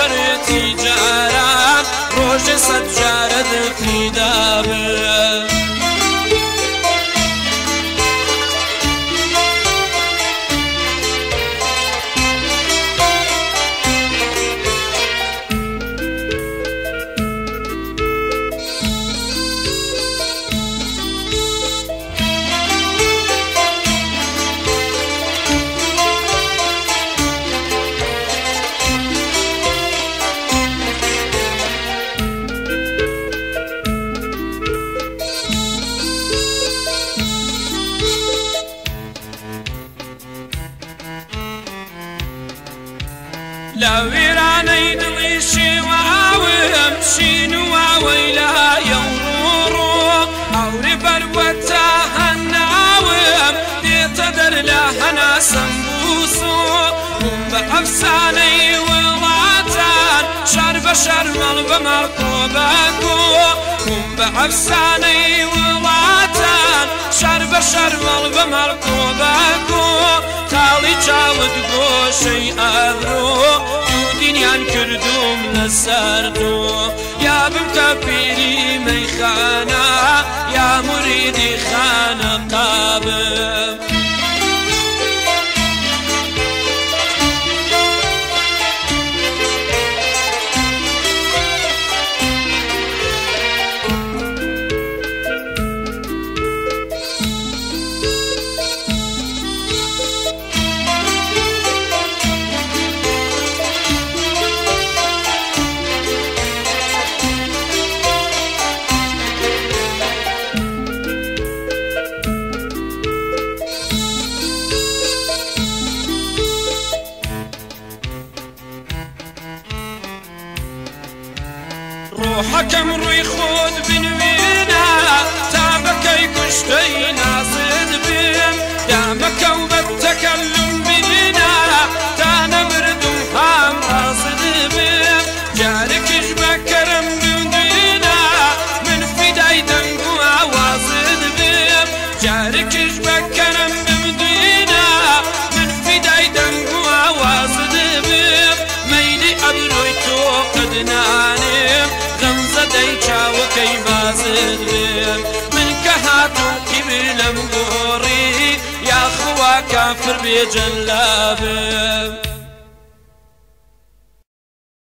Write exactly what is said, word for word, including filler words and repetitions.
باوەڕێتی جاران ڕۆژێ سەد جارە دڵفیدا بم. لە وێرانەی دڵی شێواوم شین و واوەی لایە و ڕۆڕۆ ئەوری بەروەتە هەناوم دێتە دەر لە هەناسەم بووسۆ بووم بە ئەفسانەی وڵاتان شار بە شار مەڵ بە مەڵ کۆ بە کۆ بووم بە ئەفسانەی وڵاتان شار بە شار مەڵ بە مەڵ کۆ بە کۆ تاڵی چاوت گۆشەی ئەبرۆ دنیان کردوم لەسەر تۆ یا بمکە پیری مەیخانە یا موریدی خانەقا بم. ڕۆحەکەم ڕووی خۆت بنوێنە تا بەکەی کوشتەی نازت بێم دامەکە و بەتەکەلم بینە تا نەمردم هەم ڕازت بێم جارێکیش بەکەرم بندێنە من فیدای دەنگ و ئاوازت بێم جارێکیش بەکەرم بمدێنە من فیدای دەنگ و ئاوازت بێم مەیلی ئەبرۆی تۆ قەد نانێم غەمزەدەی چاوەکەی بازت بێم من کە هاتوو کیبر لەم گۆڕی یاخوا کافر بێ جەلابم.